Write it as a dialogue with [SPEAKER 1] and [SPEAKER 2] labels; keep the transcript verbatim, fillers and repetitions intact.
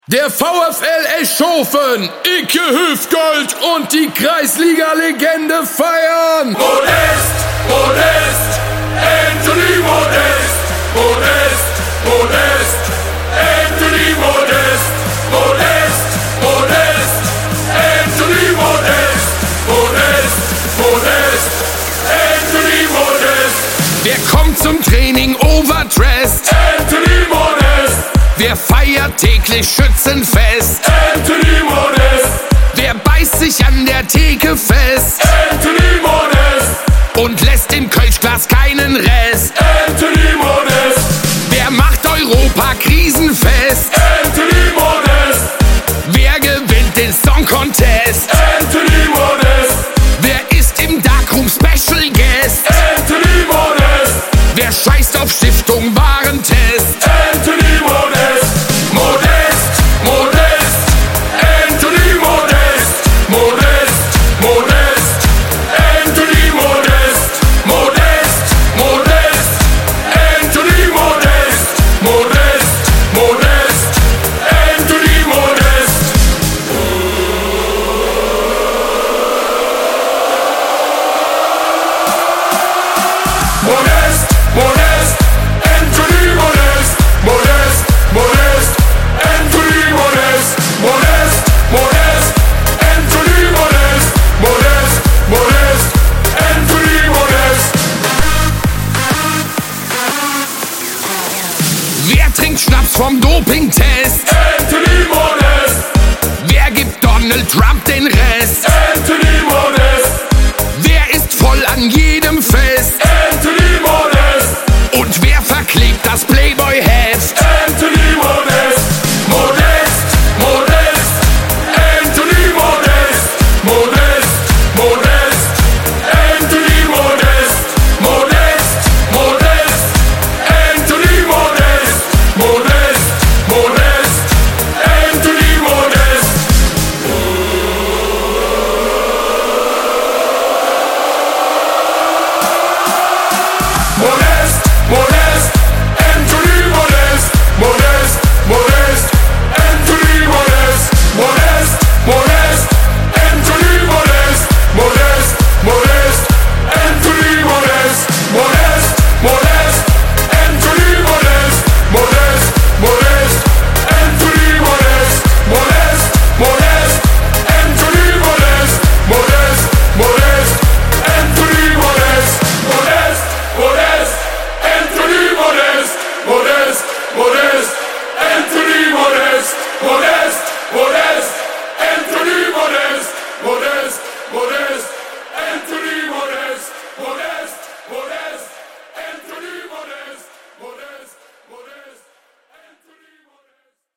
[SPEAKER 1] Der VfL Eschhofen, Icke Hüftgold und die Kreisliga-Legende feiern.
[SPEAKER 2] Modest, Modest, Anthony Modest, Modest, Modest, Anthony Modest, Modest, Modest, Anthony Modest, Modest, Modest, Anthony Modest.
[SPEAKER 1] Wer kommt zum Training overdressed?
[SPEAKER 2] Anthony Modest.
[SPEAKER 1] Wer feiert täglich Schützenfest?
[SPEAKER 2] Anthony Modest.
[SPEAKER 1] Wer beißt sich an der Theke fest?
[SPEAKER 2] Anthony Modest.
[SPEAKER 1] Und lässt im Kölschglas keinen Rest?
[SPEAKER 2] Anthony Modest.
[SPEAKER 1] Wer macht Europa krisenfest?
[SPEAKER 2] Anthony Modest.